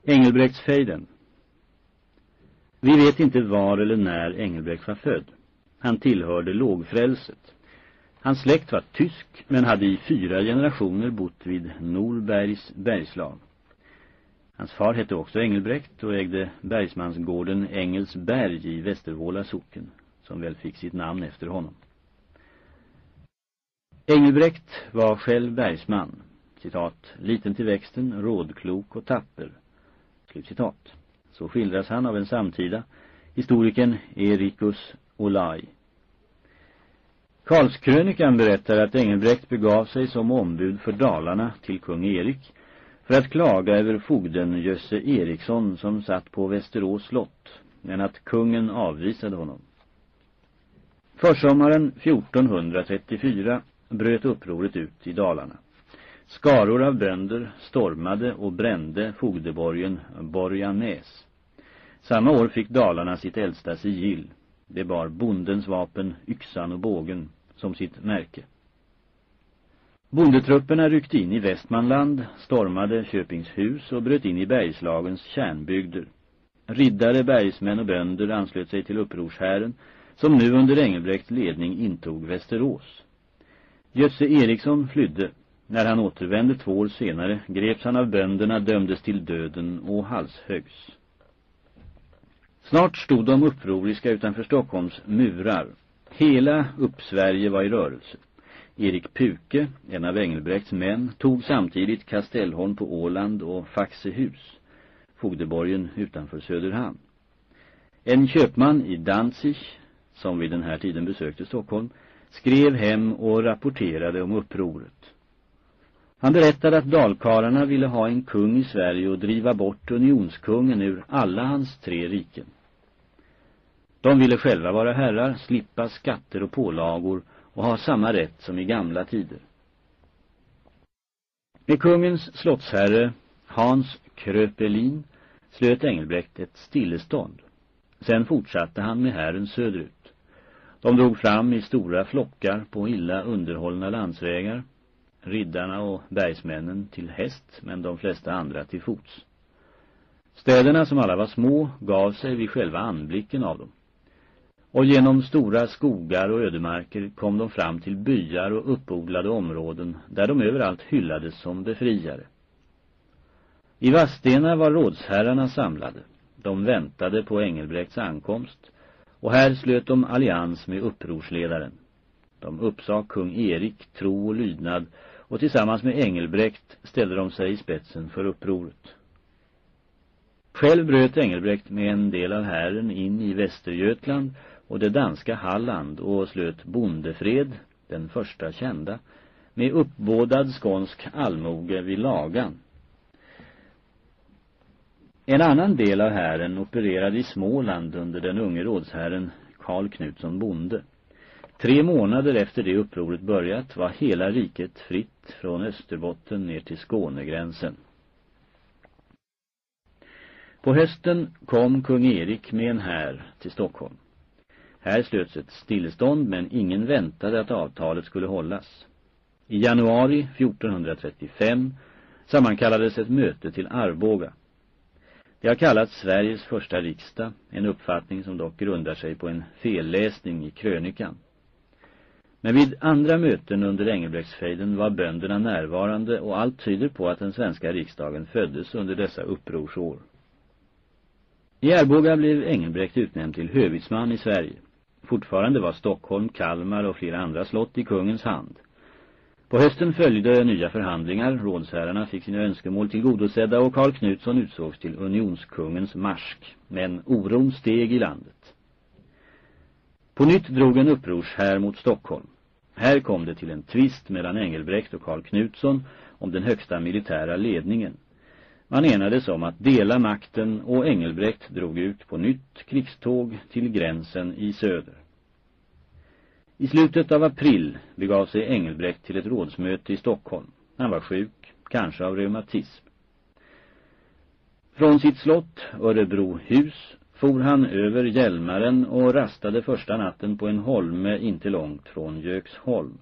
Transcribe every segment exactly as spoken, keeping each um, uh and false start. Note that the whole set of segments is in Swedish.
Engelbrektsfejden. Vi vet inte var eller när Engelbrekt var född. Han tillhörde lågfrälset. Hans släkt var tysk men hade i fyra generationer bott vid Norbergs bergslag. Hans far hette också Engelbrekt och ägde bergsmansgården Engelsberg i Västervåla socken, som väl fick sitt namn efter honom. Engelbrekt var själv bergsman, citat, liten till växten, rådklok och tapper, slutcitat. Så skildras han av en samtida, historikern Erikus Olai. Karlskrönikan berättar att Engelbrekt begav sig som ombud för Dalarna till kung Erik för att klaga över fogden Jösse Eriksson som satt på Västerås slott, men att kungen avvisade honom. Försommaren fjortonhundratrettiofyra bröt upproret ut i Dalarna. Skaror av bönder stormade och brände fogdeborgen Borganäs. Samma år fick Dalarna sitt äldsta sigill. Det bar bondens vapen, yxan och bågen som sitt märke. Bondetrupperna ryckte in i Västmanland, stormade Köpingshus och bröt in i Bergslagens kärnbygder. Riddare, bergsmän och bönder anslöt sig till upprorshären som nu under Engelbrekts ledning intog Västerås. Jösse Eriksson flydde. När han återvände två år senare greps han av bönderna, dömdes till döden och halshögs. Snart stod de upproriska utanför Stockholms murar. Hela Uppsverige var i rörelse. Erik Puke, en av Engelbrekts män, tog samtidigt Kastellholm på Åland och Faxehus, fogdeborgen utanför Söderhamn. En köpman i Danzig, som vid den här tiden besökte Stockholm, skrev hem och rapporterade om upproret. Han berättade att dalkarlarna ville ha en kung i Sverige och driva bort unionskungen ur alla hans tre riken. De ville själva vara herrar, slippa skatter och pålagor och ha samma rätt som i gamla tider. Med kungens slottsherre Hans Kröpelin slöt Engelbrekt ett stillestånd. Sen fortsatte han med hären söderut. De drog fram i stora flockar på illa underhållna landsvägar. Riddarna och bergsmännen till häst, men de flesta andra till fots. Städerna, som alla var små, gav sig vid själva anblicken av dem. Och genom stora skogar och ödemarker kom de fram till byar och uppodlade områden där de överallt hyllades som befriare. I Vadstena var rådsherrarna samlade. De väntade på Engelbrekts ankomst och här slöt de allians med upprorsledaren. De uppsade kung Erik tro och lydnad och tillsammans med Engelbrekt ställde de sig i spetsen för upproret. Själv bröt Engelbrekt med en del av hären in i Västergötland och det danska Halland och slöt bondefred, den första kända, med uppbådad skånsk allmoge vid Lagan. En annan del av hären opererade i Småland under den unge rådsherren Karl Knutsson Bonde. Tre månader efter det upproret börjat var hela riket fritt från Österbotten ner till Skånegränsen. På hösten kom kung Erik med en här till Stockholm. Här slöts ett stillestånd men ingen väntade att avtalet skulle hållas. I januari fjortonhundratrettiofem sammankallades ett möte till Arboga. Det har kallats Sveriges första riksdag, en uppfattning som dock grundar sig på en felläsning i krönikan. Men vid andra möten under Engelbrektsfejden var bönderna närvarande och allt tyder på att den svenska riksdagen föddes under dessa upprorsår. I Arboga blev Engelbrekt utnämnd till hövitsman i Sverige. Fortfarande var Stockholm, Kalmar och flera andra slott i kungens hand. På hösten följde nya förhandlingar, rådsherrarna fick sina önskemål tillgodosedda och Karl Knutsson utsågs till unionskungens marsk, men oron steg i landet. På nytt drog en upprorshär mot Stockholm. Här kom det till en tvist mellan Engelbrekt och Karl Knutsson om den högsta militära ledningen. Man enades om att dela makten och Engelbrekt drog ut på nytt krigståg till gränsen i söder. I slutet av april begav sig Engelbrekt till ett rådsmöte i Stockholm. Han var sjuk, kanske av reumatism. Från sitt slott, Örebrohus, for han över Hjälmaren och rastade första natten på en holme inte långt från Göksholm.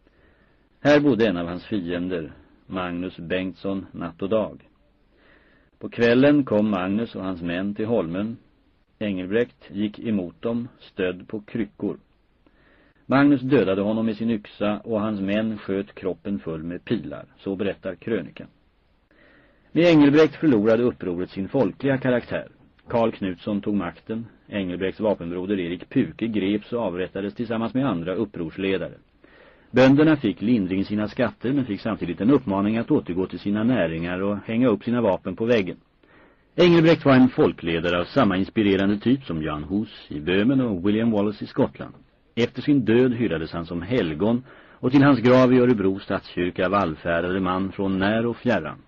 Här bodde en av hans fiender, Magnus Bengtsson, natt och dag. På kvällen kom Magnus och hans män till holmen. Engelbrekt gick emot dem, stödd på kryckor. Magnus dödade honom med sin yxa och hans män sköt kroppen full med pilar, så berättar krönikan. Med Engelbrekt förlorade upproret sin folkliga karaktär. Karl Knutsson tog makten. Engelbrekts vapenbroder Erik Puke greps och avrättades tillsammans med andra upprorsledare. Bönderna fick lindring i sina skatter men fick samtidigt en uppmaning att återgå till sina näringar och hänga upp sina vapen på väggen. Engelbrekt var en folkledare av samma inspirerande typ som Jan Hus i Böhmen och William Wallace i Skottland. Efter sin död hyllades han som helgon och till hans grav i Örebro stadskyrka vallfärdade man från när och fjärran.